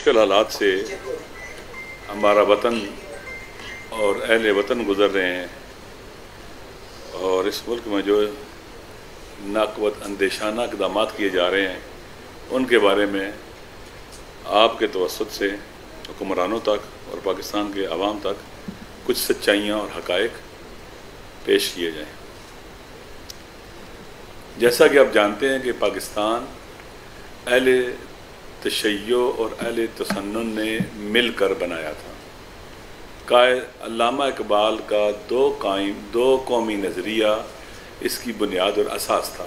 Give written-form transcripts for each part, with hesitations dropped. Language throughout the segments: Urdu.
مشکل حالات سے ہمارا وطن اور اہل وطن گزر رہے ہیں، اور اس ملک میں جو ناقوت اندیشانہ اقدامات کیے جا رہے ہیں ان کے بارے میں آپ کے توسط سے حکمرانوں تک اور پاکستان کے عوام تک کچھ سچائیاں اور حقائق پیش کیے جائیں۔ جیسا کہ آپ جانتے ہیں کہ پاکستان اہل تشیع اور اہل تسنن نے مل کر بنایا تھا۔ علامہ اقبال کا دو قومی نظریہ اس کی بنیاد اور اساس تھا۔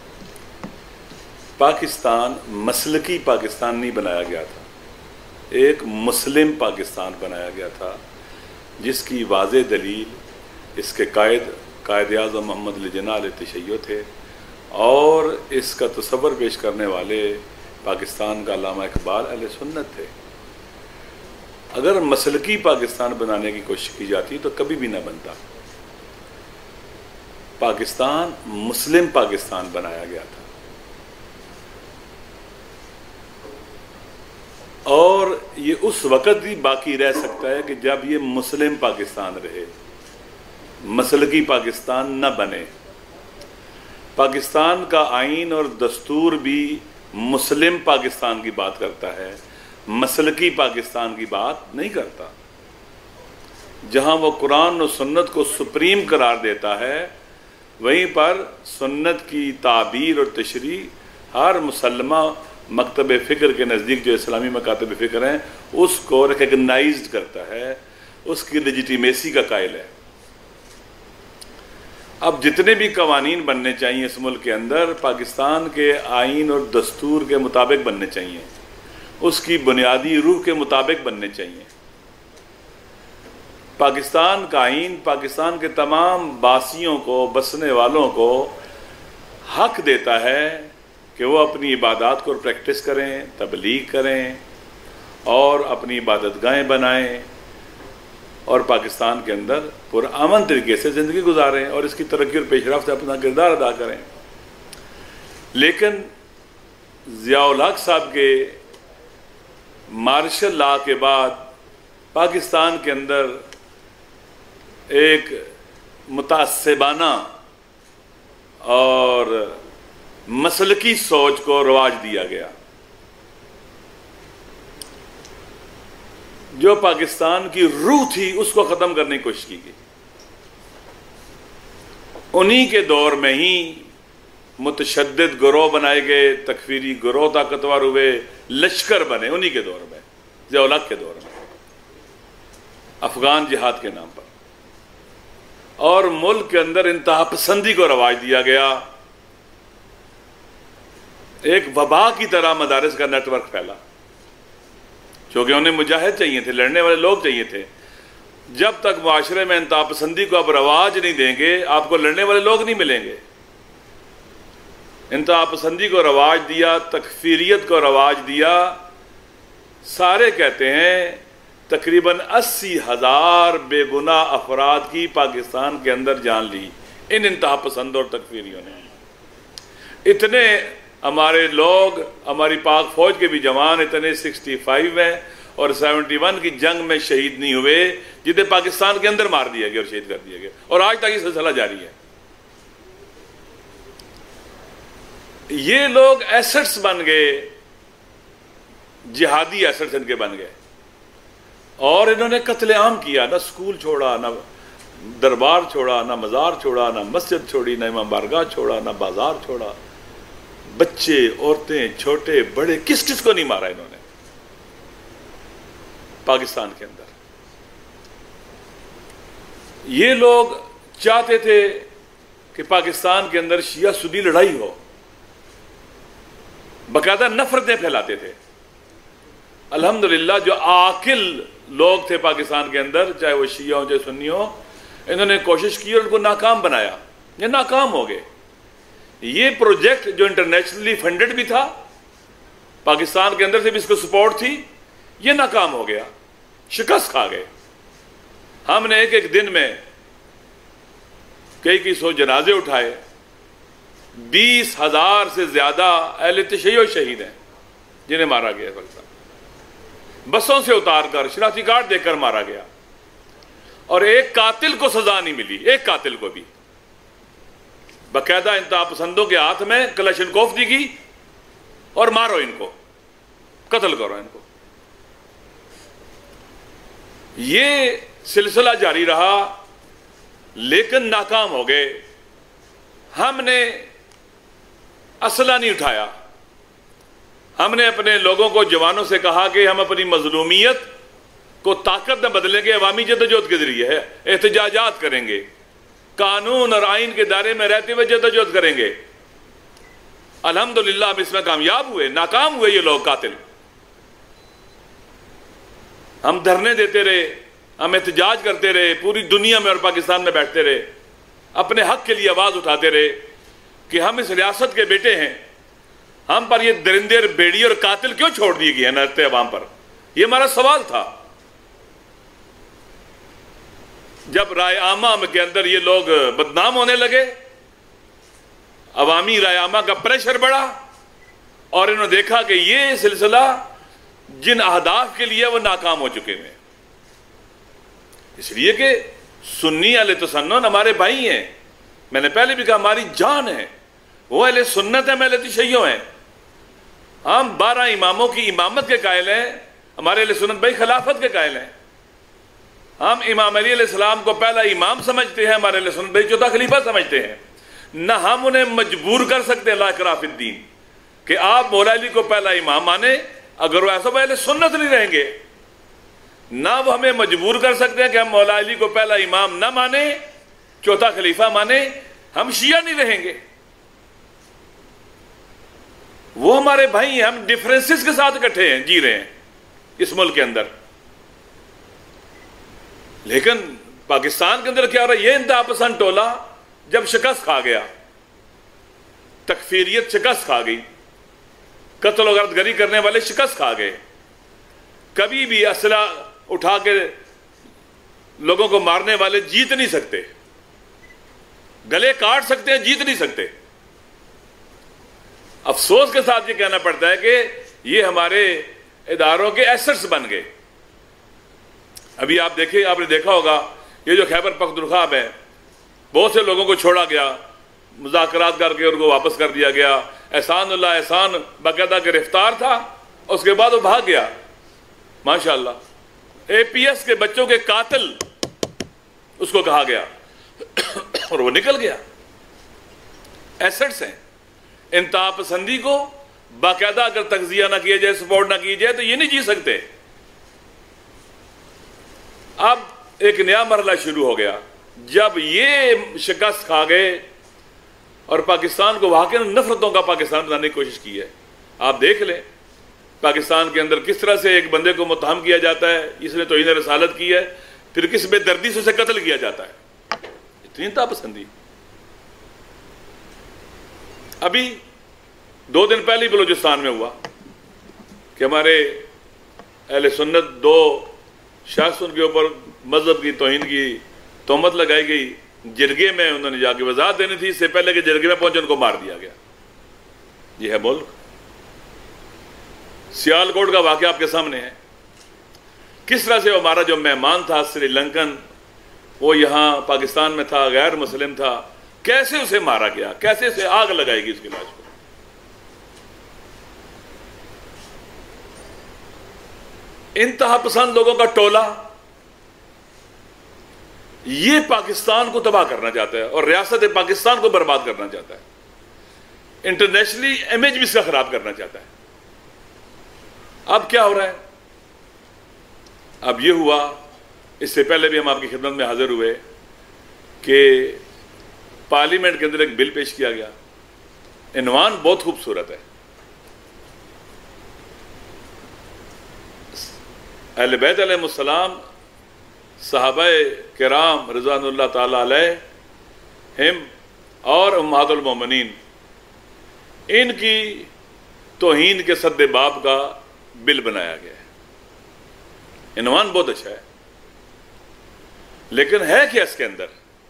پاکستان مسلکی پاکستان نہیں بنایا گیا تھا، ایک مسلم پاکستان بنایا گیا تھا، جس کی واضح دلیل اس کے قائد اعظم محمد علی جناح علیہ تشیع تھے، اور اس کا تصور پیش کرنے والے پاکستان کا علامہ اقبال اہل سنت تھے۔ اگر مسلکی پاکستان بنانے کی کوشش کی جاتی تو کبھی بھی نہ بنتا۔ پاکستان مسلم پاکستان بنایا گیا تھا، اور یہ اس وقت ہی باقی رہ سکتا ہے کہ جب یہ مسلم پاکستان رہے، مسلکی پاکستان نہ بنے۔ پاکستان کا آئین اور دستور بھی مسلم پاکستان کی بات کرتا ہے، مسلکی پاکستان کی بات نہیں کرتا۔ جہاں وہ قرآن و سنت کو سپریم قرار دیتا ہے، وہیں پر سنت کی تعبیر اور تشریح ہر مسلمہ مکتب فکر کے نزدیک جو اسلامی مکاتب فکر ہیں اس کو ریکگنائزڈ کرتا ہے، اس کی لیجیٹیمیسی کا قائل ہے۔ اب جتنے بھی قوانین بننے چاہیے اس ملک کے اندر، پاکستان کے آئین اور دستور کے مطابق بننے چاہیے، اس کی بنیادی روح کے مطابق بننے چاہیے۔ پاکستان کا آئین پاکستان کے تمام باسیوں کو، بسنے والوں کو حق دیتا ہے کہ وہ اپنی عبادات کو پریکٹس کریں، تبلیغ کریں اور اپنی عبادت گاہیں بنائیں، اور پاکستان کے اندر پرامن طریقے سے زندگی گزاریں اور اس کی ترقی اور پیش رفت سے اپنا کردار ادا کریں۔ لیکن ضیاء الحق صاحب کے مارشل لا کے بعد پاکستان کے اندر ایک متعصبانہ اور مسلکی سوچ کو رواج دیا گیا، جو پاکستان کی روح تھی اس کو ختم کرنے کی کوشش کی گئی۔ انہی کے دور میں ہی متشدد گروہ بنائے گئے، تکفیری گروہ طاقتور ہوئے، لشکر بنے انہی کے دور میں، ضیاء الحق کے دور میں، افغان جہاد کے نام پر، اور ملک کے اندر انتہا پسندی کو رواج دیا گیا۔ ایک وبا کی طرح مدارس کا نیٹ ورک پھیلا، چونکہ انہیں مجاہد چاہیے تھے، لڑنے والے لوگ چاہیے تھے۔ جب تک معاشرے میں انتہا پسندی کو آپ رواج نہیں دیں گے، آپ کو لڑنے والے لوگ نہیں ملیں گے۔ انتہا پسندی کو رواج دیا، تکفیریت کو رواج دیا۔ سارے کہتے ہیں تقریباً 80,000 بے گناہ افراد کی پاکستان کے اندر جان لی ان انتہا پسند اور تکفیریوں نے۔ اتنے ہمارے لوگ، ہماری پاک فوج کے بھی جوان اتنے 65 ہیں اور 71 کی جنگ میں شہید نہیں ہوئے، جنہیں پاکستان کے اندر مار دیا گیا اور شہید کر دیا گیا، اور آج تک یہ سلسلہ جاری ہے۔ یہ لوگ ایسٹس بن گئے، جہادی ایسٹس ان کے بن گئے، اور انہوں نے قتل عام کیا، نہ سکول چھوڑا، نہ دربار چھوڑا، نہ مزار چھوڑا، نہ مسجد چھوڑی، نہ امام بارگاہ چھوڑا، نہ بازار چھوڑا۔ بچے، عورتیں، چھوٹے بڑے، کس کس کو نہیں مارا انہوں نے پاکستان کے اندر۔ یہ لوگ چاہتے تھے کہ پاکستان کے اندر شیعہ سنی لڑائی ہو، باقاعدہ نفرتیں پھیلاتے تھے۔ الحمدللہ جو عاقل لوگ تھے پاکستان کے اندر، چاہے وہ شیعہ ہوں چاہے سنی ہوں، انہوں نے کوشش کی اور ان کو ناکام بنایا، یہ ناکام ہو گئے۔ یہ پروجیکٹ جو انٹرنیشنلی فنڈڈ بھی تھا، پاکستان کے اندر سے بھی اس کو سپورٹ تھی، یہ ناکام ہو گیا، شکست کھا گئے۔ ہم نے ایک دن میں کئی سو جنازے اٹھائے، 20,000 سے زیادہ اہل تشیع شہید ہیں جنہیں مارا گیا پاکستان۔ بسوں سے اتار کر شناختی کارڈ دے کر مارا گیا، اور ایک قاتل کو سزا نہیں ملی، ایک قاتل کو بھی۔ باقاعدہ انتہا پسندوں کے ہاتھ میں کلاشنکوف دی گئی اور مارو ان کو، قتل کرو ان کو۔ یہ سلسلہ جاری رہا لیکن ناکام ہو گئے۔ ہم نے اسلحہ نہیں اٹھایا، ہم نے اپنے لوگوں کو، جوانوں سے کہا کہ ہم اپنی مظلومیت کو طاقت میں بدلیں گے، عوامی جدوجہد کے ذریعے ہے، احتجاجات کریں گے، قانون اور آئین کے دائرے میں رہتے ہوئے جدوجہد کریں گے۔ الحمدللہ ہم اس میں کامیاب ہوئے، ناکام ہوئے یہ لوگ قاتل۔ ہم دھرنے دیتے رہے، ہم احتجاج کرتے رہے، پوری دنیا میں اور پاکستان میں بیٹھتے رہے، اپنے حق کے لیے آواز اٹھاتے رہے کہ ہم اس ریاست کے بیٹے ہیں، ہم پر یہ درندے اور بھیڑی اور قاتل کیوں چھوڑ دیے گئے ہیں نرتے عوام پر؟ یہ ہمارا سوال تھا۔ جب رائے عامہ کے اندر یہ لوگ بدنام ہونے لگے، عوامی رائے عامہ کا پریشر بڑھا، اور انہوں نے دیکھا کہ یہ سلسلہ جن اہداف کے لیے وہ ناکام ہو چکے ہیں، اس لیے کہ سنی اہل تسنن ہمارے بھائی ہیں، میں نے پہلے بھی کہا ہماری جان ہے، وہ اہل سنت ہیں، اہل تشیع ہیں۔ ہم 12 اماموں کی امامت کے قائل ہیں، ہمارے اہل سنت بھائی خلافت کے قائل ہیں۔ ہم امام علی علیہ السلام کو پہلا امام سمجھتے ہیں، ہمارے اہل سنت بھائی چوتھا خلیفہ سمجھتے ہیں۔ نہ ہم انہیں مجبور کر سکتے لا اکراہ فی الدین کہ آپ مولا علی کو پہلا امام مانیں، اگر وہ ایسا اہل سنت نہیں رہیں گے۔ نہ وہ ہمیں مجبور کر سکتے ہیں کہ ہم مولا علی کو پہلا امام نہ مانیں، چوتھا خلیفہ مانیں، ہم شیعہ نہیں رہیں گے۔ وہ ہمارے بھائی ہیں، ہم ڈفرینسز کے ساتھ اکٹھے ہیں، جی رہے ہیں اس ملک کے اندر۔ لیکن پاکستان کے اندر کیا ہو رہا ہے؟ یہ انتہا پسند ٹولہ جب شکست کھا گیا، تکفیریت شکست کھا گئی، قتل و غارت گری کرنے والے شکست کھا گئے، کبھی بھی اسلحہ اٹھا کے لوگوں کو مارنے والے جیت نہیں سکتے، گلے کاٹ سکتے ہیں، جیت نہیں سکتے۔ افسوس کے ساتھ یہ کہنا پڑتا ہے کہ یہ ہمارے اداروں کے ایسٹس بن گئے۔ ابھی آپ دیکھیں، آپ نے دیکھا ہوگا یہ جو خیبر پختونخوا ہے، بہت سے لوگوں کو چھوڑا گیا، مذاکرات کر کے ان کو واپس کر دیا گیا۔ احسان اللہ احسان باقاعدہ گرفتار تھا، اس کے بعد وہ بھاگ گیا، ماشاءاللہ۔ اے پی ایس کے بچوں کے قاتل اس کو کہا گیا اور وہ نکل گیا۔ ایسٹس ہیں۔ انتہا پسندی کو باقاعدہ اگر تغذیہ نہ کیا جائے، سپورٹ نہ کی جائے تو یہ نہیں جی سکتے۔ اب ایک نیا مرحلہ شروع ہو گیا جب یہ شکست کھا گئے اور پاکستان کو واقعی نفرتوں کا پاکستان بنانے کی کوشش کی ہے۔ آپ دیکھ لیں پاکستان کے اندر کس طرح سے ایک بندے کو متہم کیا جاتا ہے، اس نے توہین رسالت کی ہے، پھر کس بے دردی سے اسے قتل کیا جاتا ہے۔ اتنی انتہا پسندی۔ ابھی 2 دن پہلے ہی بلوچستان میں ہوا کہ ہمارے اہل سنت 2 شخص ان کے اوپر مذہب کی توہین کی تہمت لگائی گئی، جرگے میں انہوں نے جا کے وضاحت دینی تھی، اس سے پہلے کہ جرگے میں پہنچے ان کو مار دیا گیا۔ یہ ہے ملک۔ سیالکوٹ کا واقعہ آپ کے سامنے ہے، کس طرح سے ہمارا جو مہمان تھا سری لنکن، وہ یہاں پاکستان میں تھا، غیر مسلم تھا، کیسے اسے مارا گیا، کیسے اسے آگ لگائی گئی اس کی لاش کو۔ انتہا پسند لوگوں کا ٹولہ یہ پاکستان کو تباہ کرنا چاہتا ہے اور ریاست پاکستان کو برباد کرنا چاہتا ہے، انٹرنیشنلی امیج بھی اس کا خراب کرنا چاہتا ہے۔ اب کیا ہو رہا ہے؟ اب یہ ہوا، اس سے پہلے بھی ہم آپ کی خدمت میں حاضر ہوئے کہ پارلیمنٹ کے اندر ایک بل پیش کیا گیا، عنوان بہت خوبصورت ہے، اہل بیت علیہ السلام، صحابہ کرام رضوان اللہ تعالی علیہم اور امہات المومنین، ان کی توہین کے سد باب کا بل بنایا گیا ہے۔ عنوان بہت اچھا ہے، لیکن ہے کیا اس کے اندر؟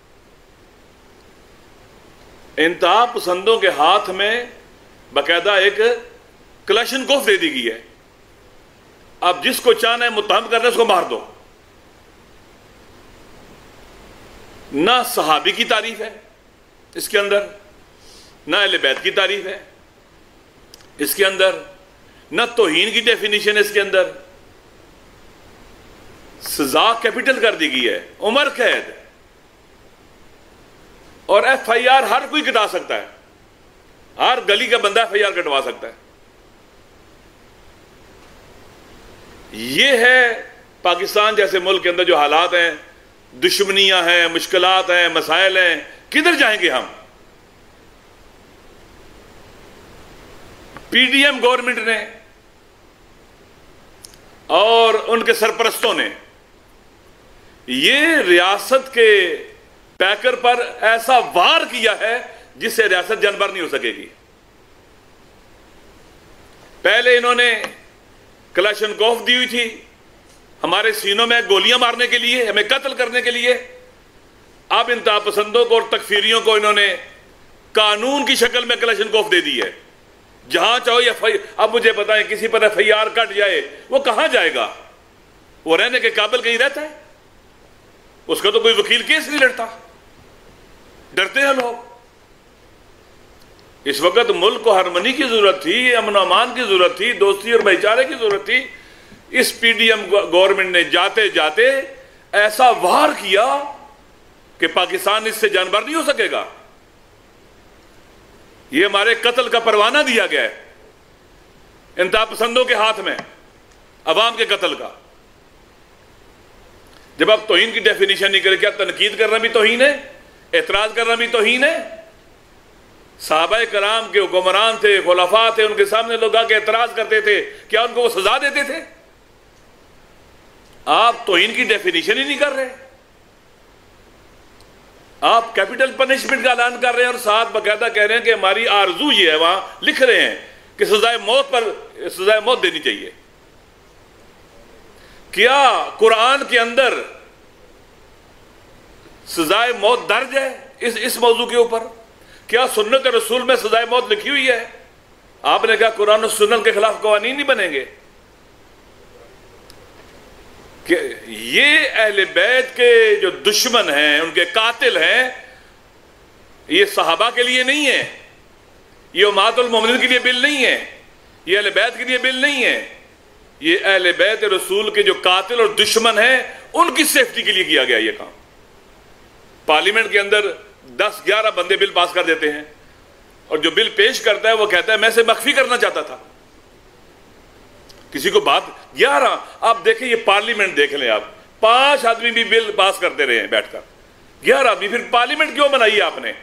انتہا پسندوں کے ہاتھ میں باقاعدہ ایک کلاشنکوف دے دی گئی ہے، اب جس کو چاہنا ہے متہم کرنا ہے اس کو مار دو. نہ صحابی کی تعریف ہے اس کے اندر، نہ اہل بیت کی تعریف ہے اس کے اندر، نہ توہین کی ڈیفینیشن ہے اس کے اندر. سزا کیپٹل کر دی گئی ہے، عمر قید، اور ایف آئی آر ہر کوئی کٹا سکتا ہے، ہر گلی کا بندہ ایف آئی آر کٹوا سکتا ہے. یہ ہے پاکستان جیسے ملک کے اندر جو حالات ہیں، دشمنیاں ہیں، مشکلات ہیں، مسائل ہیں. کدھر جائیں گے ہم؟ پی ڈی ایم گورنمنٹ نے اور ان کے سرپرستوں نے یہ ریاست کے پیکر پر ایسا وار کیا ہے جس سے ریاست جنبر نہیں ہو سکے گی. پہلے انہوں نے کلاشنکوف دی ہوئی تھی ہمارے سینوں میں گولیاں مارنے کے لیے، ہمیں قتل کرنے کے لیے. اب انتہا پسندوں کو اور تکفیریوں کو انہوں نے قانون کی شکل میں کلاشنکوف دے دی ہے. جہاں چاہو یا اب مجھے بتائیں کسی پر ایف آئی آر کٹ جائے وہ کہاں جائے گا؟ وہ رہنے کے قابل کہیں رہتا ہے؟ اس کا تو کوئی وکیل کیس نہیں لڑتا، ڈرتے ہیں لوگ. اس وقت ملک کو ہارمنی کی ضرورت تھی، امن و امان کی ضرورت تھی، دوستی اور بھائی چارے کی ضرورت تھی. اس پی ڈی ایم گورنمنٹ نے جاتے جاتے ایسا وار کیا کہ پاکستان اس سے جانبر نہیں ہو سکے گا. یہ ہمارے قتل کا پروانہ دیا گیا ہے انتہا پسندوں کے ہاتھ میں، عوام کے قتل کا. جب آپ توہین کی ڈیفینیشن نہیں کریں، کیا تنقید کرنا بھی توہین ہے؟ اعتراض کرنا بھی توہین ہے؟ صحابہ کرام کے حکمران تھے، خلفاء تھے، ان کے سامنے لوگ آ کے اعتراض کرتے تھے، کیا ان کو وہ سزا دیتے تھے؟ آپ توہین کی ڈیفینیشن ہی نہیں کر رہے. آپ کیپٹل پنشمنٹ کا اعلان کر رہے ہیں اور ساتھ باقاعدہ کہہ رہے ہیں کہ ہماری آرزو یہ ہے، وہاں لکھ رہے ہیں کہ سزائے موت دینی چاہیے. کیا قرآن کے اندر سزائے موت درج ہے اس موضوع کے اوپر؟ کیا سنت رسول میں سزائے موت لکھی ہوئی ہے؟ آپ نے کہا قرآن و سنت کے خلاف قوانین نہیں بنیں گے. کہ یہ اہل بیت کے جو دشمن ہیں، ان کے قاتل ہیں، یہ صحابہ کے لیے نہیں ہے، یہ امہات المومنین کے لیے بل نہیں ہے، یہ اہل بیت کے لیے بل نہیں ہے. یہ اہل بیت رسول کے جو قاتل اور دشمن ہیں ان کی سیفٹی کے لیے کیا گیا یہ کام. پارلیمنٹ کے اندر 10-11 بندے بل پاس کر دیتے ہیں، اور جو بل پیش کرتا ہے وہ کہتا ہے میں اسے مخفی کرنا چاہتا تھا. کسی کو بات 11، آپ دیکھیں یہ پارلیمنٹ دیکھ لیں، آپ 5 آدمی بھی بل پاس کرتے رہے ہیں بیٹھ کر، 11 آدمی. پھر پارلیمنٹ کیوں بنائی آپ نے؟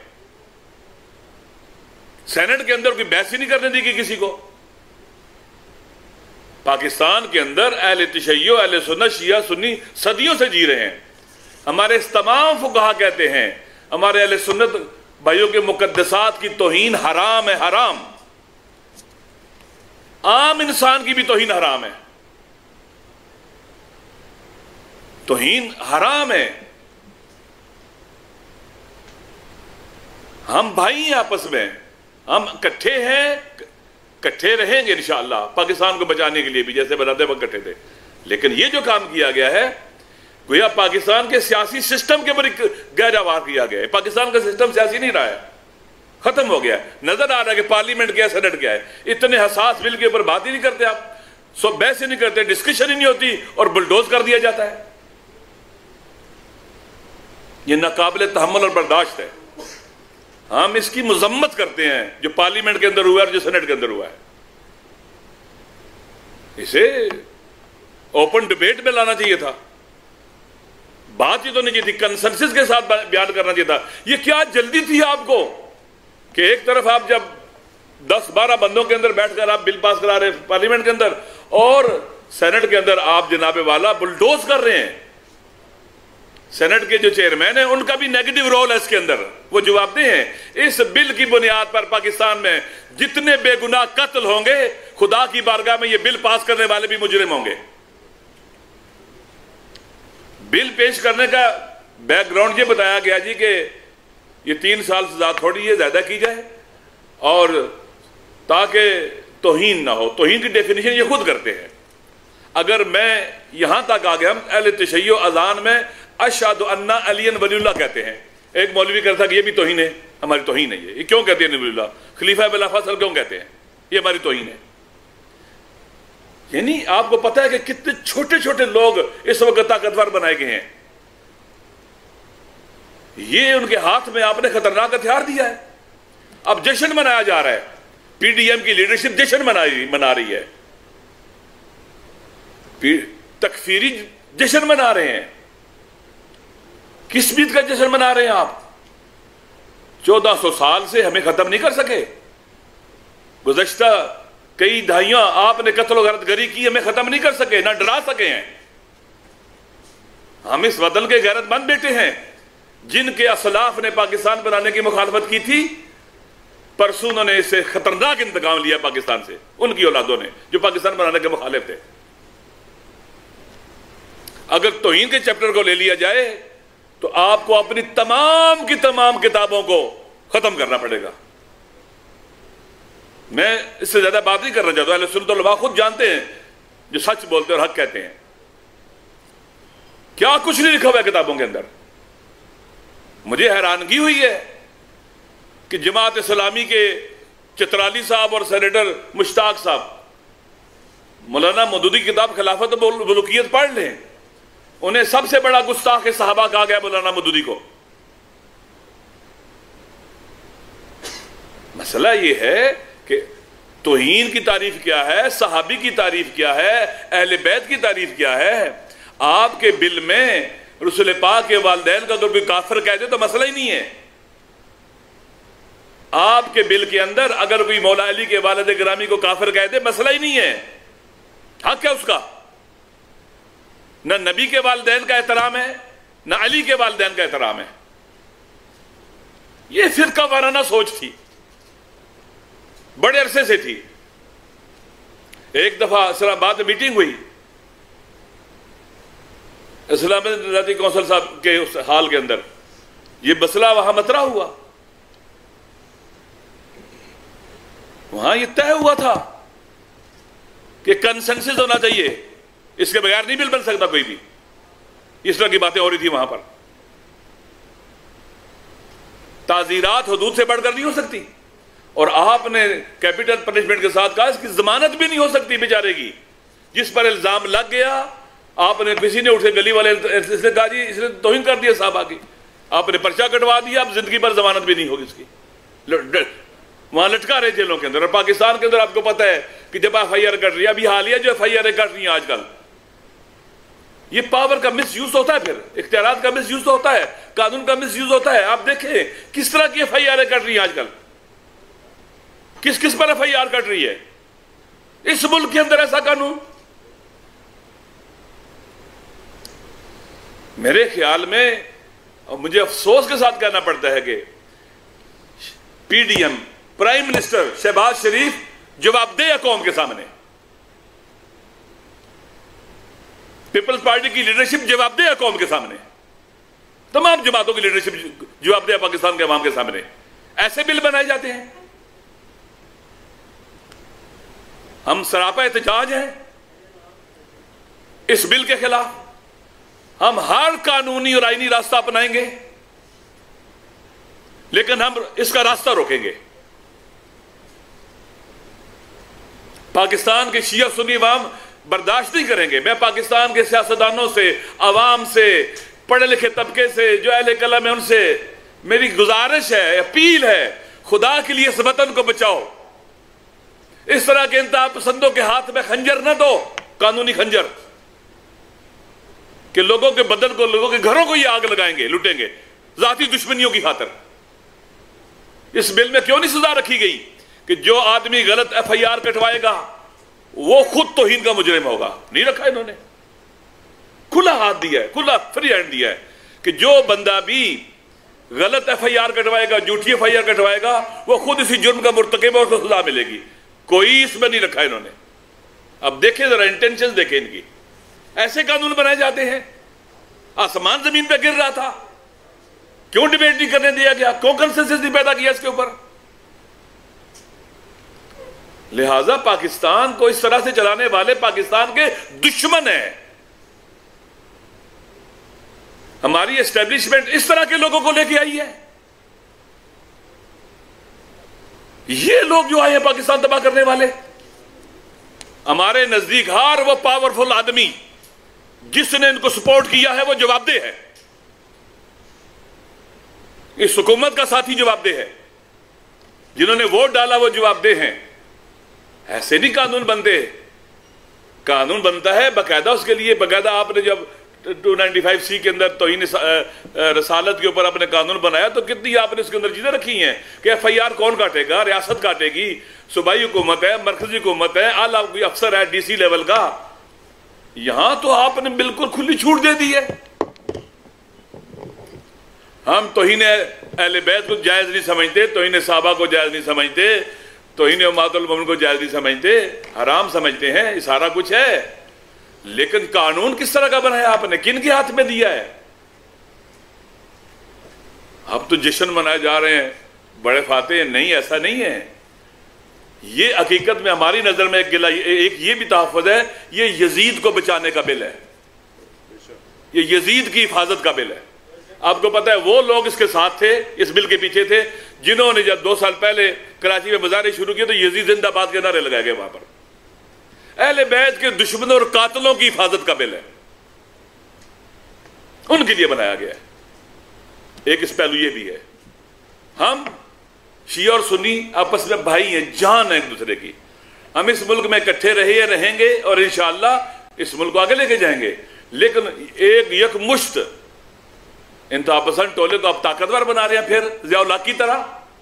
سینٹ کے اندر کوئی بحث ہی نہیں کرنے دی کہ کسی کو. پاکستان کے اندر اہل تشیع، اہل سنت، شیعہ سنی صدیوں سے جی رہے ہیں. ہمارے اس تمام فقہا کہتے ہیں ہمارے اہل سنت بھائیوں کے مقدسات کی توہین حرام ہے، حرام. عام انسان کی بھی توہین حرام ہے، توہین حرام ہے. ہم بھائی ہیں آپس میں، ہم کٹھے ہیں، کٹھے رہیں گے انشاءاللہ پاکستان کو بچانے کے لیے بھی، جیسے بناتے وقت کٹھے تھے. لیکن یہ جو کام کیا گیا ہے گویا پاکستان کے سیاسی سسٹم کے اوپر گہرا وار کیا گیا ہے. پاکستان کا سسٹم سیاسی نہیں رہا ہے، ختم ہو گیا. نظر آ رہا ہے کہ پارلیمنٹ کیا ہے، سینٹ کیا ہے. اتنے حساس بل کے اوپر بات ہی نہیں کرتے آپ، بحث ہی نہیں کرتے، ڈسکشن ہی نہیں ہوتی، اور بلڈوز کر دیا جاتا ہے. یہ ناقابل تحمل اور برداشت ہے. ہم اس کی مذمت کرتے ہیں جو پارلیمنٹ کے اندر ہوا ہے اور جو سینٹ کے اندر ہوا ہے. اسے اوپن ڈبیٹ میں لانا چاہیے تھا، بات چیت ہونی چاہیے تھی، کنسنسس کے ساتھ بیان کرنا چاہیے تھا. یہ کیا جلدی تھی آپ کو کہ ایک طرف آپ جب 10-12 بندوں کے اندر بیٹھ کر آپ بل پاس کرا رہے ہیں پارلیمنٹ کے اندر، اور سینٹ کے اندر آپ جناب والا بلڈوز کر رہے ہیں. سینٹ کے جو چیئرمین ہیں ان کا بھی نیگیٹو رول ہے اس کے اندر، وہ جواب دہ ہیں. اس بل کی بنیاد پر پاکستان میں جتنے بے گناہ قتل ہوں گے، خدا کی بارگاہ میں یہ بل پاس کرنے والے بھی مجرم ہوں گے. بل پیش کرنے کا بیک گراؤنڈ یہ بتایا گیا جی کہ یہ 3 سال سزا تھوڑی ہے، زیادہ کی جائے، اور تاکہ توہین نہ ہو. توہین کی ڈیفینیشن یہ خود کرتے ہیں. اگر میں یہاں تک آ گیا، ہم اہل تشیع اذان میں اشہد ان علی ولی اللہ کہتے ہیں. ایک مولوی کہتا کہ یہ بھی توہین ہے، ہماری توہین ہے. یہ کیوں کہتے ہیں ولی اللہ؟ خلیفہ بلا فصل کیوں کہتے ہیں؟ یہ ہماری توہین ہے. یعنی آپ کو پتہ ہے کہ کتنے چھوٹے چھوٹے لوگ اس وقت طاقتور بنائے گئے ہیں. یہ ان کے ہاتھ میں آپ نے خطرناک ہتھیار دیا ہے. اب جشن منایا جا رہا ہے، پی ڈی ایم کی لیڈرشپ جشن منا رہی ہے، تکفیری جشن منا رہے ہیں. کس بات کا جشن منا رہے ہیں آپ؟ 1400 سال سے ہمیں ختم نہیں کر سکے. گزشتہ کئی دہائیاں آپ نے قتل و غارت گری کی، ہمیں ختم نہیں کر سکے، نہ ڈرا سکے ہیں. ہم اس وطن کے غیرت مند بیٹے ہیں جن کے اسلاف نے پاکستان بنانے کی مخالفت کی تھی. پرسوں انہوں نے اس سے خطرناک انتقام لیا پاکستان سے، ان کی اولادوں نے جو پاکستان بنانے کے مخالف تھے. اگر توہین کے چیپٹر کو لے لیا جائے تو آپ کو اپنی تمام کی تمام کتابوں کو ختم کرنا پڑے گا. میں اس سے زیادہ بات نہیں کرنا چاہتا. اہل سنت والجماعت خود جانتے ہیں، جو سچ بولتے اور حق کہتے ہیں. کیا کچھ نہیں لکھا ہوا ہے کتابوں کے اندر. مجھے حیرانگی ہوئی ہے کہ جماعت اسلامی کے چترالی صاحب اور سینیٹر مشتاق صاحب مولانا مودودی کی کتاب خلافت و ملوکیت پڑھ لیں. انہیں سب سے بڑا گستاخ صحابہ کہا گیا مولانا مودودی کو. مسئلہ یہ ہے کہ توہین کی تعریف کیا ہے، صحابی کی تعریف کیا ہے، اہل بیت کی تعریف کیا ہے. آپ کے بل میں رسول پاک کے والدین کا اگر کوئی کافر کہہ دے تو مسئلہ ہی نہیں ہے. آپ کے بل کے اندر اگر کوئی مولا علی کے والد گرامی کو کافر کہہ دے مسئلہ ہی نہیں ہے. حق کیا اس کا؟ نہ نبی کے والدین کا احترام ہے، نہ علی کے والدین کا احترام ہے. یہ فرقہ وارانہ سوچ تھی، بڑے عرصے سے تھی. ایک دفعہ اسلام آباد میں میٹنگ ہوئی، اسلامی کونسل صاحب کے اس حال کے اندر یہ مسئلہ وہاں مطرح ہوا. وہاں یہ طے ہوا تھا کہ کنسنسس ہونا چاہیے، اس کے بغیر نہیں بل بن سکتا کوئی بھی. اس طرح کی باتیں ہو رہی تھی وہاں پر. تعزیرات حدود سے بڑھ کر نہیں ہو سکتی. اور آپ نے کیپٹل پنشمنٹ کے ساتھ کہا اس کی ضمانت بھی نہیں ہو سکتی بیچارے کی. جس پر الزام لگ گیا، آپ نے کسی نے اٹھ کے گلی والے اس نے کہا جی اس نے توہین کر دیا صاحب آگے، آپ نے پرچہ کٹوا دیا، اب زندگی پر ضمانت بھی نہیں ہوگی اس کی. وہاں لٹکا رہے جیلوں کے اندر. اور پاکستان کے اندر آپ کو پتہ ہے کہ جب ایف آئی آر کٹ رہی ہے، ابھی حالیہ جو ایف آئی آر کٹ رہی ہیں آج کل، یہ پاور کا مس یوز ہوتا ہے، پھر اختیارات کا مس یوز ہوتا ہے، قانون کا مس یوز ہوتا ہے. آپ دیکھیں کس طرح کی ایف آئی آر کٹ رہی ہیں آج کل، کس کس پر ایف آئی آر کٹ رہی ہے اس ملک کے اندر. ایسا قانون میرے خیال میں، اور مجھے افسوس کے ساتھ کہنا پڑتا ہے کہ P D M prime minister Shehbaz Sharif جواب دہ قوم کے سامنے، پیپلز پارٹی کی لیڈرشپ جواب دہ قوم کے سامنے، تمام جماعتوں کی لیڈرشپ جواب دہ پاکستان کے عوام کے سامنے. ایسے بل بنائے جاتے ہیں. ہم سراپا احتجاج ہیں اس بل کے خلاف. ہم ہر قانونی اور آئینی راستہ اپنائیں گے، لیکن ہم اس کا راستہ روکیں گے. پاکستان کے شیعہ سنی عوام برداشت نہیں کریں گے. میں پاکستان کے سیاستدانوں سے، عوام سے، پڑھے لکھے طبقے سے، جو اہل قلم ہے، ان سے میری گزارش ہے، اپیل ہے، خدا کے لیے اس وطن کو بچاؤ. اس طرح کے انتہا پسندوں کے ہاتھ میں خنجر نہ دو، قانونی خنجر، کہ لوگوں کے بدن کو، لوگوں کے گھروں کو یہ آگ لگائیں گے، لوٹیں گے ذاتی دشمنیوں کی خاطر. اس بل میں کیوں نہیں سزا رکھی گئی کہ جو آدمی غلط ایف آئی آر کٹوائے گا وہ خود توہین کا مجرم ہوگا؟ نہیں رکھا انہوں نے. کھلا ہاتھ دیا ہے، کھلا فری ہینڈ دیا ہے کہ جو بندہ بھی غلط ایف آئی آر کٹوائے گا، جھوٹی ایف آئی آر کٹوائے گا، وہ خود اسی جرم کا مرتکب ہے اور اس کو سزا ملے گی. کوئی اس میں نہیں رکھا انہوں نے. اب دیکھیں ذرا انٹینشن دیکھیں ان کی. ایسے قانون بنائے جاتے ہیں. آسمان زمین پہ گر رہا تھا، کیوں ڈیبیٹ نہیں کرنے دیا گیا؟ کیوں کنسنسس نہیں پیدا کیا اس کے اوپر؟ لہذا پاکستان کو اس طرح سے چلانے والے پاکستان کے دشمن ہیں. ہماری اسٹیبلشمنٹ اس طرح کے لوگوں کو لے کے آئی ہے. یہ لوگ جو آئے ہیں پاکستان تباہ کرنے والے. ہمارے نزدیک ہر وہ پاورفل آدمی جس نے ان کو سپورٹ کیا ہے وہ جواب دہ ہے. اس حکومت کا ساتھی جواب دہ ہے. جنہوں نے ووٹ ڈالا وہ جواب دہ ہیں. ایسے نہیں قانون بنتے. قانون بنتا ہے باقاعدہ. اس کے لیے باقاعدہ آپ نے جب 295C کے اندر توہین رسالت کے اوپر آپ نے قانون بنایا تو کتنی آپ نے اس کے اندر چیزیں رکھی ہیں کہ FIR کون کاٹے گا؟ ریاست کاٹے گی. صوبائی حکومت ہے, مرکزی حکومت ہے, اعلیٰ افسر ہے DC لیول کا. یہاں تو آپ نے بالکل کھلی چھوٹ دے دی ہے. ہم توہین اہل بیت کو جائز نہیں سمجھتے, توہین صحابہ کو جائز نہیں سمجھتے, توہین امہات المومنین کو جائز نہیں سمجھتے, حرام سمجھتے ہیں. یہ سارا کچھ ہے. لیکن قانون کس طرح کا بنایا آپ نے؟ کن کے ہاتھ میں دیا ہے؟ اب تو جشن منائے جا رہے ہیں, بڑے فاتح. نہیں, ایسا نہیں ہے. یہ حقیقت میں ہماری نظر میں ایک یہ بھی تحفظ ہے. یہ یزید کو بچانے کا بل ہے. یہ یزید کی حفاظت کا بل ہے. آپ کو پتا ہے وہ لوگ اس کے ساتھ تھے, اس بل کے پیچھے تھے, جنہوں نے جب 2 سال پہلے کراچی میں مظاہرے شروع کیے تو یزید زندہ باد کے نعرے لگائے گئے وہاں پر. اہل بیت کے دشمنوں اور قاتلوں کی حفاظت کا بل ہے. ان کے لیے بنایا گیا ہے. ایک اس پہلو یہ بھی ہے, ہم شیعہ اور سنی آپس میں بھائی ہیں, جان ہیں ایک دوسرے کی. ہم اس ملک میں اکٹھے رہیں گے اور انشاءاللہ اس ملک کو آگے لے کے جائیں گے. لیکن ایک یکمشت انتہا پسند ٹولے کو آپ طاقتور بنا رہے ہیں. پھر ضیاء الحق کی طرح.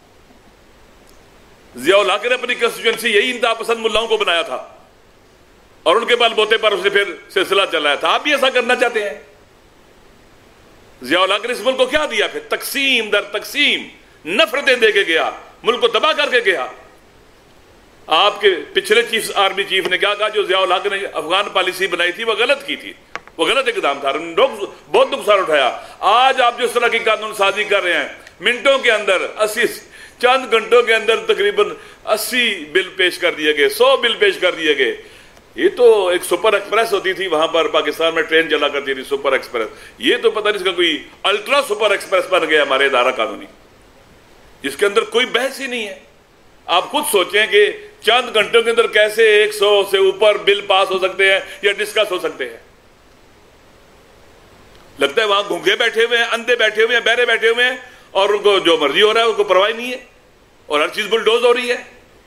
ضیاء الحق نے اپنی کنسٹیچوئنسی یہی انتہا پسند ملاؤں کو بنایا تھا اور ان کے بل بوتے پر اس نے پھر سلسلہ چلایا تھا. آپ بھی ایسا کرنا چاہتے ہیں؟ ضیاء الحق نے اس ملک کو کیا دیا؟ پھر تقسیم در تقسیم نفرتیں دے کے گیا, ملک کو تباہ کر کے گیا. آپ کے پچھلے آرمی چیف نے کیا کہا؟ جو ضیاء الحق نے افغان پالیسی بنائی تھی وہ غلط کی تھی, وہ غلط اقدام تھا. لوگ بہت نقصان اٹھایا. آج آپ جو اس طرح کی قانون سازی کر رہے ہیں, منٹوں کے اندر چند گھنٹوں کے اندر تقریباً 80 بل پیش کر دیے گئے, 100 بل پیش کر دیے گئے. یہ تو ایک سپر ایکسپریس ہوتی تھی وہاں پر پاکستان میں, ٹرین چلا کرتی تھی سپر ایکسپریس. یہ تو پتہ نہیں اس کا کوئی الٹرا سپر ایکسپریس بن گیا ہمارے ادارہ قانونی, جس کے اندر کوئی بحث ہی نہیں ہے. آپ خود سوچیں کہ چند گھنٹوں کے اندر کیسے 100 سے اوپر بل پاس ہو سکتے ہیں یا ڈسکس ہو سکتے ہیں. لگتا ہے وہاں گھونگے بیٹھے ہوئے ہیں, اندھے بیٹھے ہوئے ہیں, بہرے بیٹھے ہوئے ہیں, اور ان کو جو مرضی ہو رہا ہے ان کو پرواہ نہیں ہے, اور ہر چیز بلڈوز ہو رہی ہے.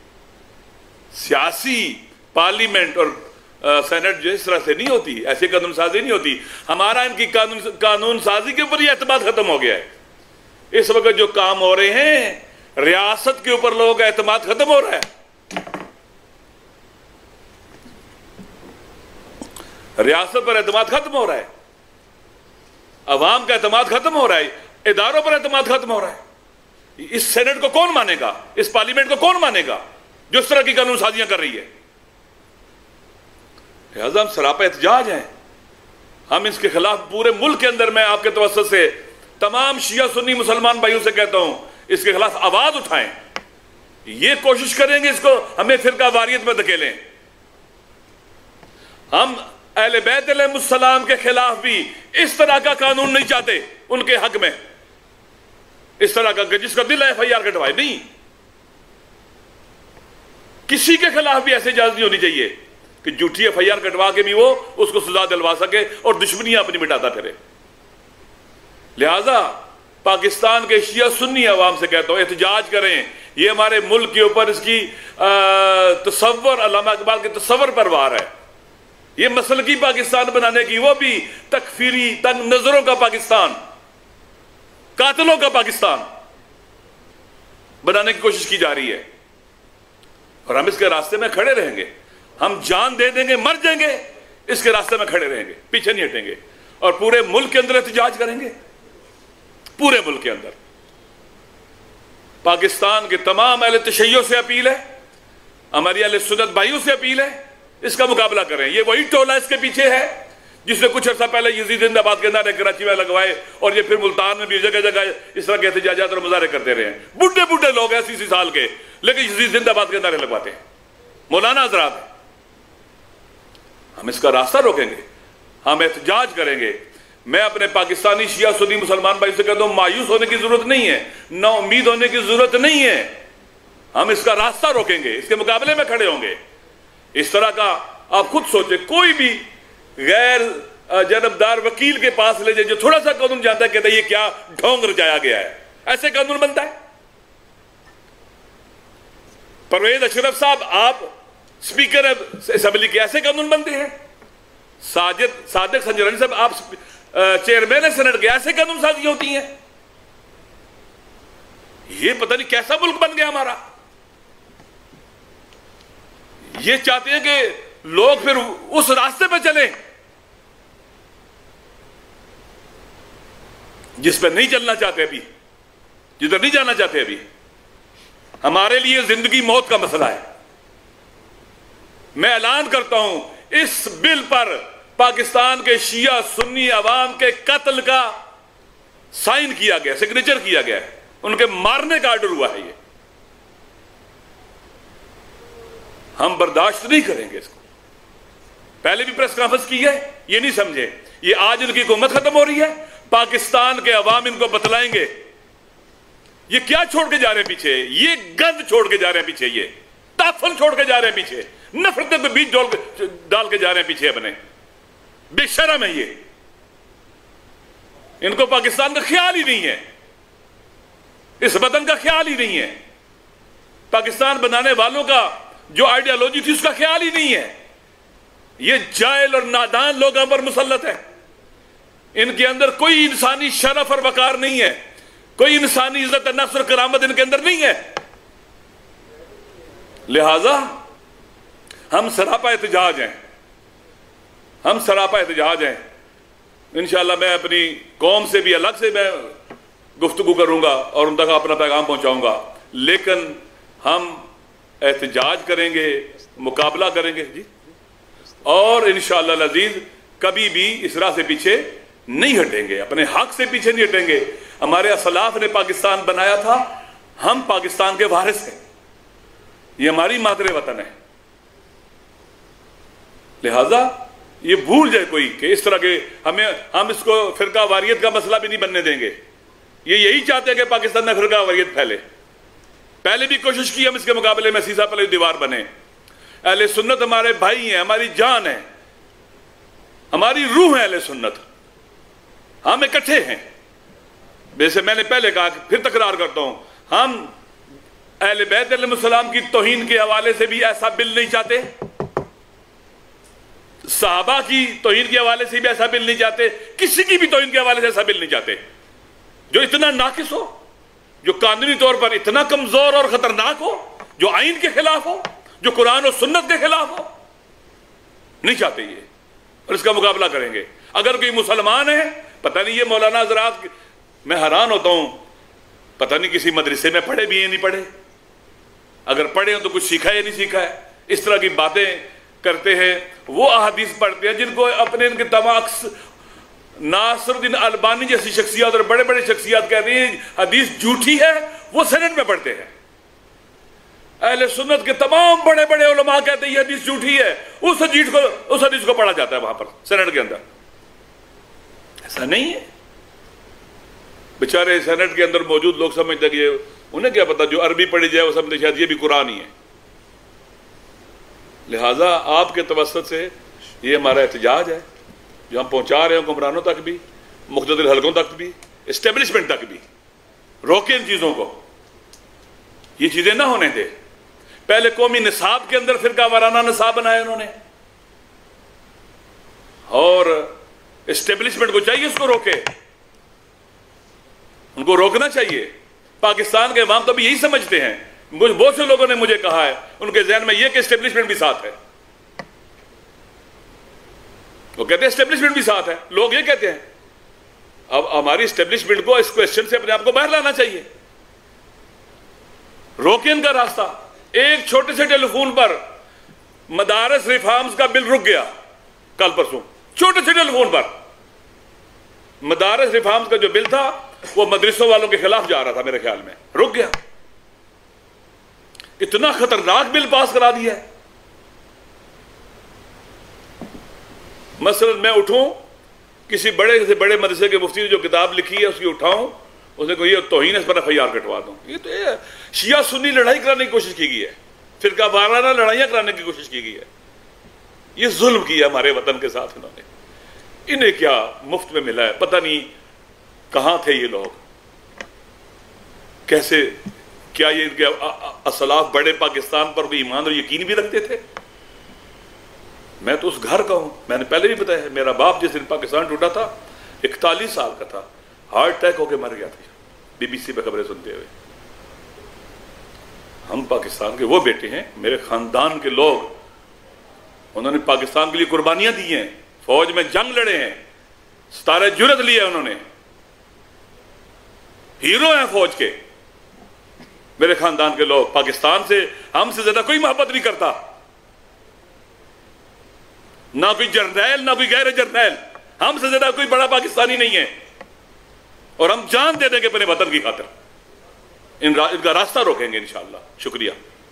سیاسی پارلیمنٹ اور سینٹ جو اس طرح سے نہیں ہوتی, ایسی قانون سازی نہیں ہوتی. ہمارا ان کی قانون سازی کے اوپر یہ اعتماد ختم ہو گیا ہے. اس وقت جو کام ہو رہے ہیں, ریاست کے اوپر لوگوں کا اعتماد ختم ہو رہا ہے. ریاست پر اعتماد ختم ہو رہا ہے, عوام کا اعتماد ختم ہو رہا ہے, اداروں پر اعتماد ختم ہو رہا ہے. اس سینٹ کو کون مانے گا؟ اس پارلیمنٹ کو کون مانے گا جو اس طرح کی قانون سازیاں کر رہی ہے؟ لہذا ہم سراپا احتجاج ہیں. ہم اس کے خلاف پورے ملک کے اندر, میں آپ کے توسط سے تمام شیعہ سنی مسلمان بھائیوں سے کہتا ہوں, اس کے خلاف آواز اٹھائیں. یہ کوشش کریں گے اس کو ہمیں فرقہ واریت میں دھکیلیں. ہم اہل بیت علیہ السلام کے خلاف بھی اس طرح کا قانون نہیں چاہتے ان کے حق میں, اس طرح کا جس کا دل ہے FIR کٹوائے. نہیں, کسی کے خلاف بھی ایسے اجازت نہیں ہونی چاہیے کہ جھوٹی FIR کٹوا کے بھی وہ اس کو سزا دلوا سکے اور دشمنیاں اپنی مٹاتا پھرے. لہذا پاکستان کے شیعہ سنی عوام سے کہتا ہوں, احتجاج کریں. یہ ہمارے ملک کے اوپر اس کی تصور, علامہ اقبال کے تصور پر وار ہے. یہ مسلکی پاکستان بنانے کی, وہ بھی تکفیری تنگ نظروں کا پاکستان, قاتلوں کا پاکستان بنانے کی کوشش کی جا رہی ہے. اور ہم اس کے راستے میں کھڑے رہیں گے. ہم جان دے دیں گے, مر جائیں گے, اس کے راستے میں کھڑے رہیں گے, پیچھے نہیں ہٹیں گے. اور پورے ملک کے اندر احتجاج کریں گے. پورے ملک کے اندر پاکستان کے تمام اہل تشیع سے اپیل ہے, ہماری اہل سنت بھائیوں سے اپیل ہے, اس کا مقابلہ کریں. یہ وہی ٹولہ اس کے پیچھے ہے جس نے کچھ عرصہ پہلے یزید زندہ باد کے نعرے کراچی میں لگوائے, اور یہ پھر ملتان میں بھی جگہ جگہ اس طرح کے احتجاجات اور مظاہرے کرتے رہے ہیں. بڈھے بڈھے لوگ ہیں 80 سال کے, لیکن یزید زندہ باد کے نعرے لگواتے ہیں. مولانا حضرات ہیں. ہم اس کا راستہ روکیں گے, ہم احتجاج کریں گے. میں اپنے پاکستانی شیعہ سنی مسلمان بھائی سے کہتا ہوں, مایوس ہونے کی ضرورت نہیں ہے, نا امید ہونے کی ضرورت نہیں ہے. ہم اس کا راستہ روکیں گے, اس کے مقابلے میں کھڑے ہوں گے. اس طرح کا آپ خود سوچیں, کوئی بھی غیر جانبدار وکیل کے پاس لے جائے جو تھوڑا سا قانون جانتا ہے, کہتا ہے یہ کیا ڈھونگ رچایا گیا ہے, ایسے قانون بنتا ہے. پرویز اشرف صاحب آپ اسپیکر اسمبلی کے, ایسے قانون بنتے ہیں. صادق سنجرانی صاحب آپ چیئرمین ہے سینٹ کے, ایسے قانون سازیاں ہوتی ہیں. یہ پتہ نہیں کیسا ملک بن گیا ہمارا. یہ چاہتے ہیں کہ لوگ پھر اس راستے پہ چلیں جس پہ نہیں چلنا چاہتے, ابھی جدھر نہیں جانا چاہتے. ابھی ہمارے لیے زندگی موت کا مسئلہ ہے. میں اعلان کرتا ہوں, اس بل پر پاکستان کے شیعہ سنی عوام کے قتل کا سائن کیا گیا, سگنیچر کیا گیا ہے, ان کے مارنے کا آرڈر ہوا ہے. یہ ہم برداشت نہیں کریں گے اس کو. پہلے بھی پریس کانفرنس کی ہے, یہ نہیں سمجھے یہ آج ان کی حکومت ختم ہو رہی ہے. پاکستان کے عوام ان کو بتلائیں گے یہ کیا چھوڑ کے جا رہے ہیں پیچھے. یہ گند چھوڑ کے جا رہے ہیں پیچھے, یہ تعفن چھوڑ کے جا رہے ہیں پیچھے, نفرتیں پہ بیج ڈال کے جا رہے ہیں پیچھے اپنے. بے شرم ہے یہ. ان کو پاکستان کا خیال ہی نہیں ہے, اس وطن کا خیال ہی نہیں ہے, پاکستان بنانے والوں کا جو آئیڈیالوجی تھی اس کا خیال ہی نہیں ہے. یہ جاہل اور نادان لوگ ہم پر مسلط ہیں. ان کے اندر کوئی انسانی شرف اور وقار نہیں ہے, کوئی انسانی عزت نفس اور کرامت ان کے اندر نہیں ہے. لہذا ہم سراپا احتجاج ہیں, ہم سراپا احتجاج ہیں. انشاءاللہ میں اپنی قوم سے بھی الگ سے میں گفتگو کروں گا اور ان تک اپنا پیغام پہنچاؤں گا, لیکن ہم احتجاج کریں گے, مقابلہ کریں گے جی, اور انشاءاللہ العزیز کبھی بھی اس راہ سے پیچھے نہیں ہٹیں گے, اپنے حق سے پیچھے نہیں ہٹیں گے. ہمارے اسلاف نے پاکستان بنایا تھا, ہم پاکستان کے وارث ہیں, یہ ہماری مادر وطن ہے. لہذا یہ بھول جائے کوئی کہ اس طرح کے ہم اس کو فرقہ واریت کا مسئلہ بھی نہیں بننے دیں گے. یہ یہی چاہتے ہیں کہ پاکستان میں فرقہ واریت پھیلے. پہلے بھی کوشش کی, ہم اس کے مقابلے میں سیسا پلے دیوار بنے. اہل سنت ہمارے بھائی ہیں, ہماری جان ہے, ہماری روح ہے اہل سنت, ہم اکٹھے ہیں. جیسے میں نے پہلے کہا, پھر تکرار کرتا ہوں, ہم اہل بیت علیہ السلام کی توہین کے حوالے سے بھی ایسا بل نہیں چاہتے, صحابہ کی توہین کے حوالے سے بھی ایسا بل نہیں چاہتے, کسی کی بھی توہین کے حوالے سے ایسا بل نہیں چاہتے جو اتنا ناقص ہو, جو قانونی طور پر اتنا کمزور اور خطرناک ہو, جو آئین کے خلاف ہو, جو قرآن و سنت کے خلاف ہو. نہیں چاہتے یہ, اور اس کا مقابلہ کریں گے. اگر کوئی مسلمان ہے, پتہ نہیں یہ مولانا حضرات, میں حیران ہوتا ہوں, پتہ نہیں کسی مدرسے میں پڑھے بھی ہیں نہیں پڑھے, اگر پڑھے ہوں تو کچھ سیکھا ہے نہیں سیکھا ہے. اس طرح کی باتیں کرتے ہیں. وہ احادیث پڑھتے ہیں جن کو اپنے ان کے دماغ, ناصر الدین البانی جیسی شخصیات اور بڑے بڑے شخصیات کہتے ہیں حدیث جھوٹی ہے, وہ سند میں پڑھتے ہیں. اہل سنت کے تمام بڑے بڑے علماء کہتے ہیں یہ حدیث جھوٹی ہے, اس حدیث کو پڑھا جاتا ہے وہاں پر سینٹ کے اندر. ایسا نہیں ہے. بیچارے سینٹ کے اندر موجود لوگ سمجھتے کہ انہیں کیا پتا, جو عربی پڑھی جائے وہ سمجھتے شاید یہ بھی قرآن ہی ہے. لہٰذا آپ کے توسط سے یہ ہمارا احتجاج ہے جو ہم پہنچا رہے ہیں حکمرانوں تک بھی, مقتدر حلقوں تک بھی, اسٹیبلشمنٹ تک بھی. روکیں ان چیزوں کو, یہ چیزیں نہ ہونے دے. پہلے قومی نصاب کے اندر فرقہ وارانہ نصاب بنایا انہوں نے, اور اسٹیبلشمنٹ کو چاہیے اس کو روکے, ان کو روکنا چاہیے. پاکستان کے عوام تو بھی یہی سمجھتے ہیں, بہت سے لوگوں نے مجھے کہا ہے, ان کے ذہن میں یہ کہ اسٹیبلشمنٹ بھی ساتھ ہے. وہ کہتے ہیں اسٹیبلشمنٹ بھی ساتھ ہے, لوگ یہ کہتے ہیں. اب ہماری اسٹیبلشمنٹ کو اس کوسچن سے اپنے آپ کو باہر لانا چاہیے. روکیں ان کا راستہ. ایک چھوٹے سے ٹیلی فون پر مدارس ریفارمز کا بل رک گیا کل پرسوں, چھوٹے سے ٹیلی فون پر. مدارس ریفارمز کا جو بل تھا وہ مدرسوں والوں کے خلاف جا رہا تھا, میرے خیال میں رک گیا. اتنا خطرناک بل پاس کرا دیا ہے. مثلاً میں اٹھوں کسی بڑے سے بڑے مدرسے کے مفتی نے جو کتاب لکھی ہے اس کی اٹھاؤں، اس نے کوئی توہین ہے، اس پر FIR کٹوا دوں. یہ تو شیعہ سنی لڑائی کرانے کی کوشش کی گئی ہے، فرقہ وارانہ لڑائیاں کرانے کی کوشش کی گئی ہے. یہ ظلم کیا ہمارے وطن کے ساتھ انہوں نے. انہیں کیا مفت میں ملا ہے؟ پتہ نہیں کہاں تھے یہ لوگ، کیسے، کیا یہ ان کے اسلاف بڑے پاکستان پر کوئی ایمان اور یقین بھی رکھتے تھے؟ میں تو اس گھر کا ہوں، میں نے پہلے بھی بتایا ہے، میرا باپ جس دن پاکستان ٹوٹا تھا 41 سال کا تھا، ہارٹ اٹیک ہو کے مر گیا تھا BBC پہ خبریں سنتے ہوئے. ہم پاکستان کے وہ بیٹے ہیں، میرے خاندان کے لوگ، انہوں نے پاکستان کے لیے قربانیاں دی ہیں، فوج میں جنگ لڑے ہیں، ستارہ جرت لیے انہوں نے، ہیرو ہیں فوج کے. میرے خاندان کے لوگ پاکستان سے ہم سے زیادہ کوئی محبت نہیں کرتا، نہ کوئی جرنیل نہ کوئی غیر جرنیل، ہم سے زیادہ کوئی بڑا پاکستانی نہیں ہے، اور ہم جان دے دیں گے اپنے وطن کی خاطر. ان کا راستہ روکیں گے انشاءاللہ. شکریہ.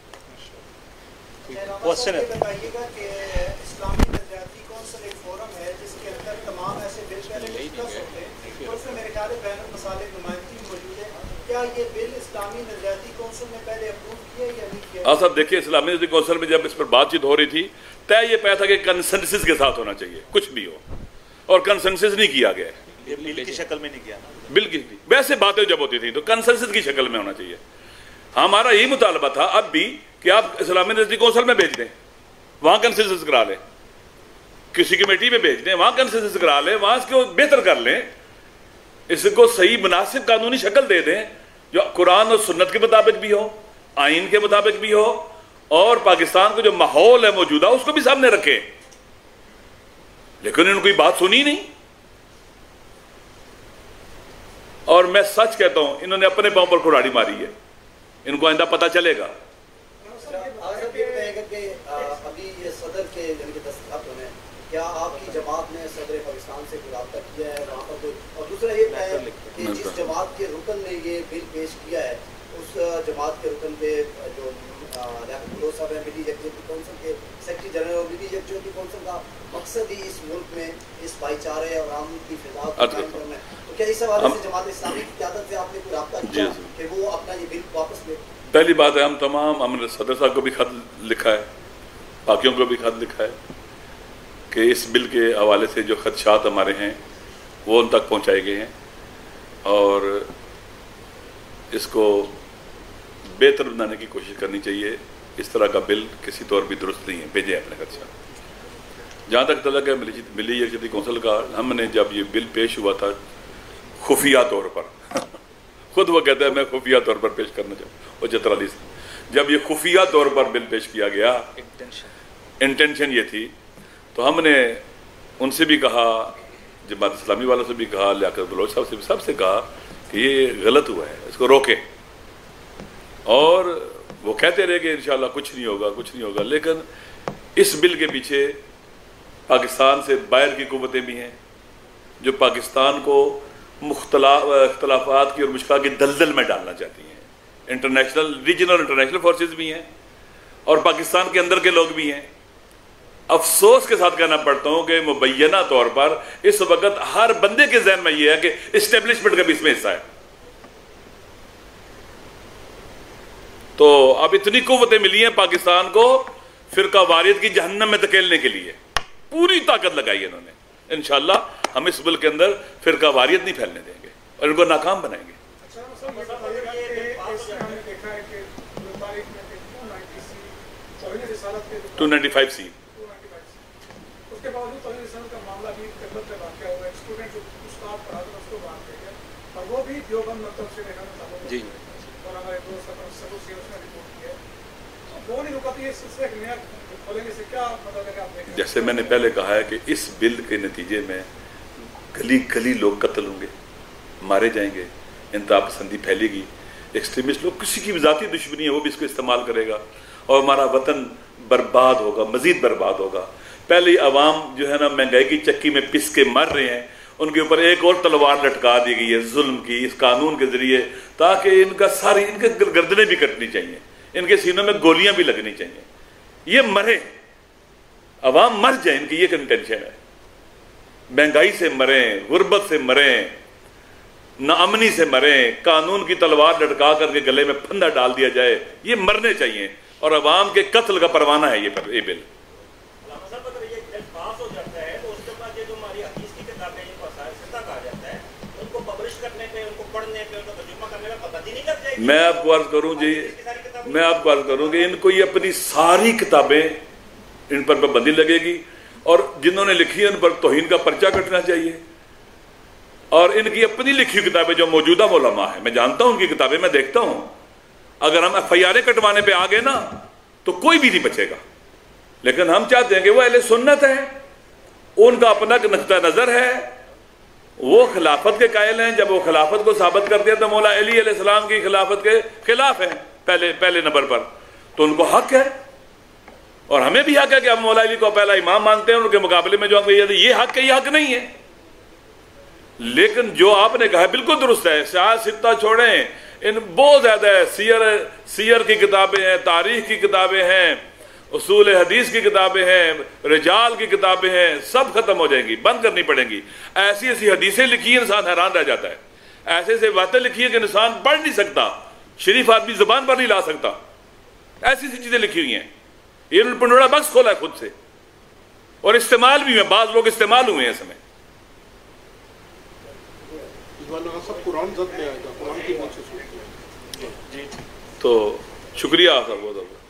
بتائیے گا کہ اسلامی نظریاتی کونسل ایک فورم ہے جس کے اندر تمام ایسے بل پہلے ڈسکس ہوتے ہیں، اور اس میں میرے خیال ہے بین المسالک نمائندگی موجود ہے. کیا یہ بل اسلامی نظریاتی کونسل نے پہلے اپروو کیا یا نہیں کیا؟ ہاں صاحب دیکھیے، اسلامی نظریاتی کونسل میں جب اس پر بات چیت ہو رہی تھی، طے یہ پایا تھا کہ کنسنسس کے ساتھ ہونا چاہیے، کچھ بھی ہو، اور کنسنسس نہیں کیا گیا ہے. بل کی شکل میں نہیں کیا، بل کی ویسے باتیں جب ہوتی تھیں تو کنسنسس کی شکل میں ہونا چاہیے. ہمارا یہی مطالبہ تھا اب بھی کہ آپ اسلامی نظریاتی کونسل میں بھیج دیں، وہاں کنسنسس کرا لیں، کسی کمیٹی میں بھیج دیں، وہاں کنسنسس کرا لیں، وہاں اس کو بہتر کر لیں، اس کو صحیح مناسب قانونی شکل دے دیں جو قرآن اور سنت کے مطابق بھی ہو، آئین کے مطابق بھی ہو، اور پاکستان کو جو ماحول ہے موجودہ اس کو بھی سامنے رکھے. لیکن انہوں نے کوئی بات سنی نہیں، اور میں سچ کہتا ہوں انہوں نے اپنے پاؤں پر کھراڑی ماری ہے. ان کو آئندہ پتہ چلے گا. ابھی یہ صدر کے دستخط ہونے، کیا آپ کی جماعت نے صدر پاکستان سے رابطہ کیا ہے وہاں پر کوئی؟ اور دوسرا یہ ہے کہ جس جماعت کے رکن نے یہ بل پیش کیا ہے اس جماعت کے رکن پہ جو صاحب ہیں ملی یکجہتی کونسل کے سیکرٹری جنرل، اور ملی یکجہتی کونسل کا مقصد ہی اس ملک میں اس بھائی چارے اور امن کی فضا کو قائم کرنا ہے، تو کیا اس حوالے سے جماعت اسلامی کی قیادت سے آپ نے کوئی رابطہ کیا کہ وہ اپنا یہ بل واپس لے؟ پہلی بات ہے ہم تمام ہم صدر صاحب کو بھی خط لکھا ہے، باقیوں کو بھی خط لکھا ہے کہ اس بل کے حوالے سے جو خدشات ہمارے ہیں وہ ان تک پہنچائے گئے ہیں، اور اس کو بہتر بنانے کی کوشش کرنی چاہیے. اس طرح کا بل کسی طور بھی درست نہیں ہے، بھیجیں اپنے خدشات. جہاں تک تعلق ہے ملی یکجہتی کونسل کا، ہم نے جب یہ بل پیش ہوا تھا خفیہ طور پر خود وہ کہتا ہے میں خفیہ طور پر پیش کرنا چاہوں، وہ جتر علی سے جب یہ خفیہ طور پر بل پیش کیا گیا، انٹینشن یہ تھی، تو ہم نے ان سے بھی کہا، جماعت اسلامی والوں سے بھی کہا، لیاقت بلوچ صاحب سے بھی، سب سے کہا کہ یہ غلط ہوا ہے، اس کو روکیں. اور وہ کہتے رہے کہ انشاءاللہ کچھ نہیں ہوگا کچھ نہیں ہوگا. لیکن اس بل کے پیچھے پاکستان سے باہر کی قوتیں بھی ہیں جو پاکستان کو اختلافات کی اور مشکلات کی دلدل میں ڈالنا چاہتی ہیں. انٹرنیشنل ریجنل انٹرنیشنل فورسز بھی ہیں اور پاکستان کے اندر کے لوگ بھی ہیں. افسوس کے ساتھ کہنا پڑتا ہوں کہ مبینہ طور پر اس وقت ہر بندے کے ذہن میں یہ ہے کہ اسٹیبلشمنٹ کا بھی اس میں حصہ ہے. تو اب اتنی قوتیں ملی ہیں پاکستان کو فرقہ واریت کی جہنم میں دھکیلنے کے لیے، پوری طاقت لگائی انہوں نے. انشاءاللہ ہم اس ملک کے اندر فرقہ واریت نہیں پھیلنے دیں گے اور ان کو ناکام بنائیں گے. 295 سی کے باوجود توہین رسالت کا معاملہ بھی قبت پہ واقع ہوا ہے. اسٹوڈنٹ جو استاد پڑھا تھا اس کو بات کیا گیا اور وہ بھی دیوبند مکتب سے دیکھا تھا جی، اور ہمارے دوست سبو سے اس نے رپورٹ کیا. وہ نہیں رکا تو یہ سلسلہ ایک نیا کھولنے سے کیا مطلب ہے کہ آپ دیکھیں؟ جیسے میں نے پہلے کہا ہے کہ اس بل کے نتیجے میں گلی گلی لوگ قتل ہوں گے، مارے جائیں گے، انتہا پسندی پھیلے گی، ایکسٹریمسٹ لوگ، کسی کی بھی ذاتی دشمنی ہے وہ بھی اس کو استعمال کرے گا اور ہمارا وطن برباد ہوگا، مزید برباد ہوگا. پہلے عوام جو ہے نا مہنگائی کی چکی میں پس کے مر رہے ہیں، ان کے اوپر ایک اور تلوار لٹکا دی گئی ہے ظلم کی اس قانون کے ذریعے، تاکہ ان کا ساری ان کے گردنیں بھی کٹنی چاہیے، ان کے سینوں میں گولیاں بھی لگنی چاہیے، یہ مرے، عوام مر جائے، ان کی یہ کنٹینشن ہے. महंगाई से मरें, गुर्बत से मरें, नाअमनी से मरें, कानून की तलवार लटका करके गले में फंदा डाल दिया जाए, ये मरने चाहिए। और अवाम के कत्ल का परवाना है ये बिल। मैं आपको अर्ज करूं जी, मैं आपको अर्ज करूं कि इनको ये अपनी सारी किताबें, इन पर पाबंदी लगेगी और जिन्होंने लिखी है उन पर तौहीन का पर्चा कटना चाहिए। और इनकी अपनी लिखी किताबें जो मौजूदा उलमा है, मैं जानता हूं उनकी किताबें, मैं देखता हूं, अगर हम FIR कटवाने पे आ गए ना तो कोई भी नहीं बचेगा। लेकिन हम चाहते हैं कि वो अहले सुन्नत है, उनका अपना नक्ता नजर है, वो खिलाफत के कायल हैं। जब वो खिलाफत को साबित करते हैं तो मौला अली अलैहिस्सलाम की खिलाफत के खिलाफ है पहले नंबर पर, तो उनको हक है और हमें भी हक है कि हम मौला अली को पहला इमाम मानते हैं। उनके मुकाबले में जो हम ये हक है, ये हक नहीं है। लेकिन जो आपने कहा बिल्कुल दुरुस्त है, सियासत छोड़ें, इन बहुत ज्यादा है, सीयर की किताबें हैं, तारीख की किताबें हैं, उसूल हदीस की किताबें हैं, रिजाल की किताबें हैं, सब खत्म हो जाएंगी, बंद करनी पड़ेंगी। ऐसी ऐसी हदीसें लिखी है, इंसान हैरान रह जाता है। ऐसे ऐसे बातें लिखी है कि इंसान पढ़ नहीं सकता, शरीफ आदमी जुबान पर नहीं ला सकता। ऐसी ऐसी चीजें लिखी हुई हैं। ये पंडोरा बक्स खोला है खुद से, और इस्तेमाल भी है, बाज लोग इस्तेमाल हुए हैं इसमें। तो शुक्रिया आपका बहुत बहुत।